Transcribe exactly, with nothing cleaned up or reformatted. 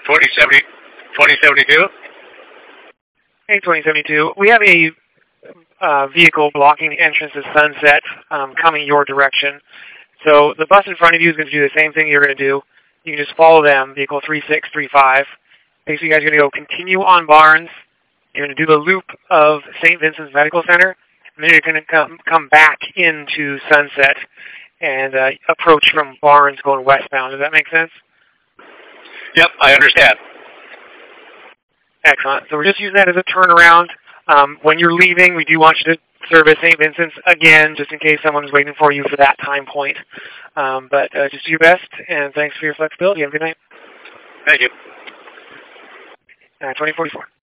twenty seventy, twenty seventy-two? Hey, twenty seventy-two. We have a uh, vehicle blocking the entrance to Sunset um, coming your direction. So the bus in front of you is going to do the same thing you're going to do. You can just follow them, vehicle three six three five. Basically, you guys are going to go continue on Barnes. You're going to do the loop of Saint Vincent's Medical Center, and then you're going to come come back into Sunset and uh, approach from Barnes going westbound. Does that make sense? Yep, I understand. Excellent. So we're just using that as a turnaround. Um, when you're leaving, we do want you to service Saint Vincent's again, just in case someone is waiting for you for that time point. Um, but uh, just do your best, and thanks for your flexibility. Have a good night. Thank you. Uh, twenty forty-four.